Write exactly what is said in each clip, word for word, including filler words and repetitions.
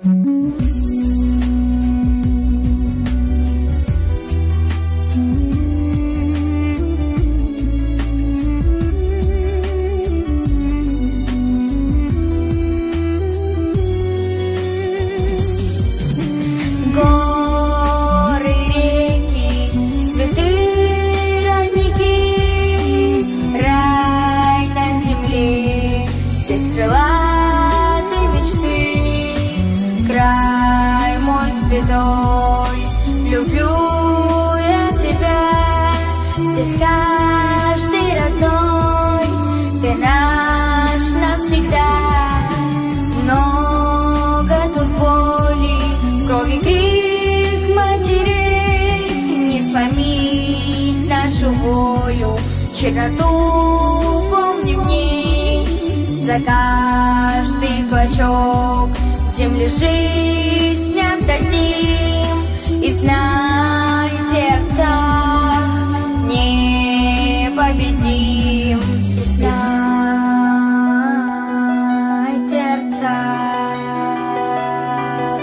Люблю я тебя, здесь каждый родной, ты наш навсегда. Много тут боли, крови, крик матерей, не сломить нашу волю, черноту помни в ней. За каждый клочок земли жизнь отдадим, и знайте, Арцах непобедим. И знайте, Арцах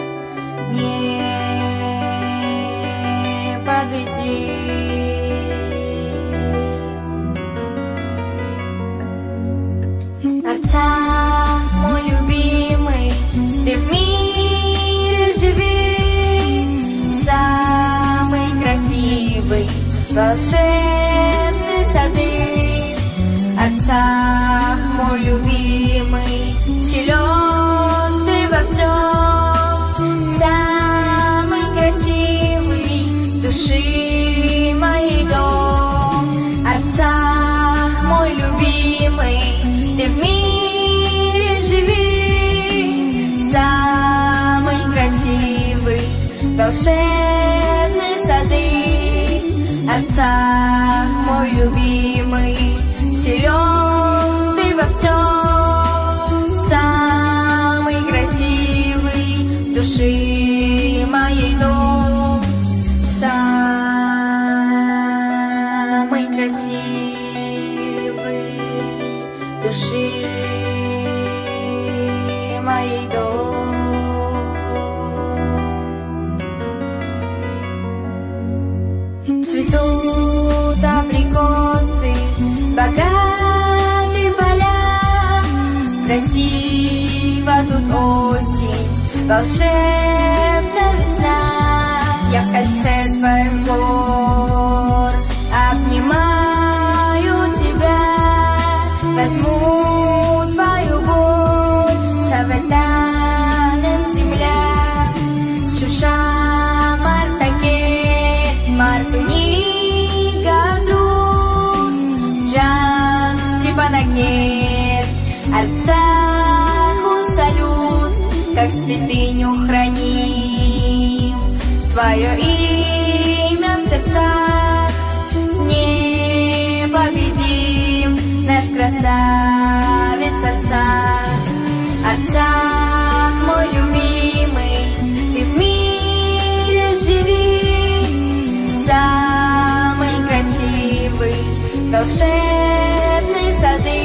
непобедим. Арцах, мой любимый, ты в мире живи, самый красивый, волшебный сады. Арцах, мой любимый, силен ты во всем, самый красивый души моей дом. Арцах, мой любимый, ты в мире живи, самый красивый, волшебные сады. Арцах, мой любимый, силен ты во всем, самый красивый души моей дом. Самый красивый души моей дом. Цветут абрикосы, богатые поля, красиво тут осень, волшебная весна. Я в кольце твоих гор обнимаю тебя, возьму твою боль, Саватаном земля, Шушам, Артакет, Мартуни, Гадрут, Джан, Степанакет, Арцаху салют, как святыню храним твое имя в сердцах, непобедим наш красавец Арцах. Арцах, мой любимый, ты в мире живи, самый красивый, волшебные сады.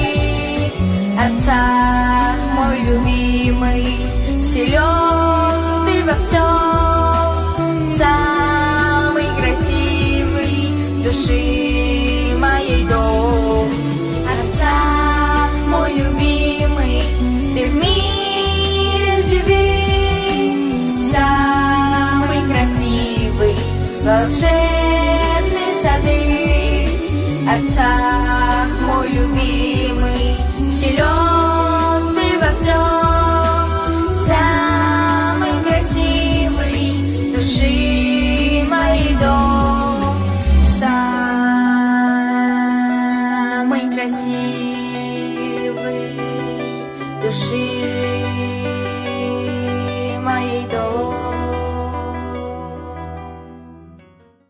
Арцах, мой любимый, силен ты во всем, самый красивый души моей дом. Арцах, мой любимый, ты в мире живи, самый красивый, волшебные сады. Арцах.